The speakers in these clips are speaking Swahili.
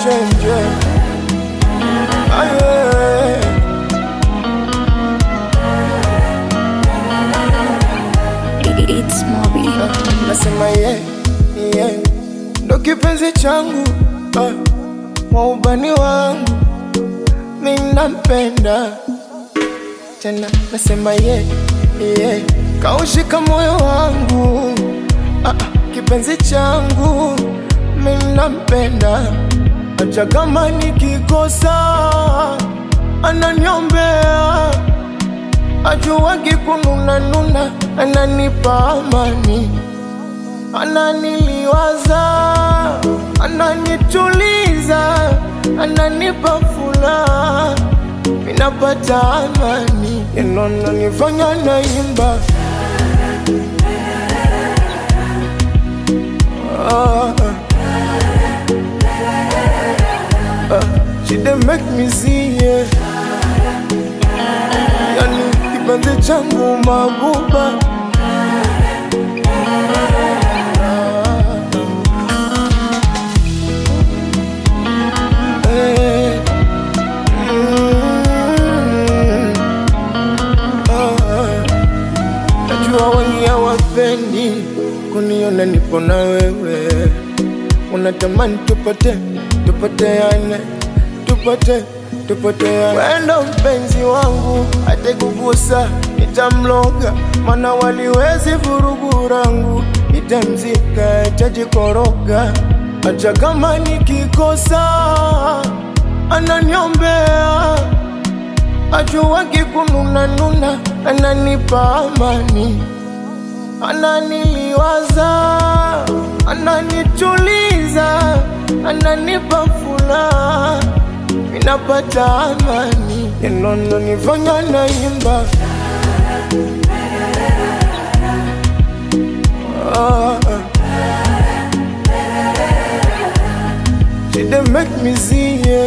change. Aye. It's Moby. Nasema yeah, yeah. Ndo kipenzi changu waubani wangu mimi nampenda tena. Nasema yeah, yeah. Kaushika moyo wangu kipenzi changu mimi nampenda. Acha kama nikikosa ananiombea, ajuwagi kununa nuna, ananipa amani, ananiliwaza, ananituliza, ananipa furaha, minapata amani, inono nifanya naimba. She dey make me see, yeah. Yani kipenzi changu mabuba. Najua wengi hawapendi kuniona nipo na wewe, unatamani tupoteane, wendo mpenzi wangu ate kugusa nitamloga, mana waliwezi vurugu rangu, nitamzika itajikoroga. Acha kama nikikosa ananiombea, ajuwagi kununa nuna, ananipa amani, ananiliwaza, ananituliza, ananipa furaha, minapata amani, inono nifanya naimba. She dey make me see, yeah.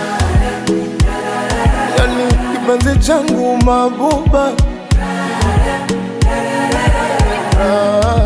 Yani kipenzi changu mabuba.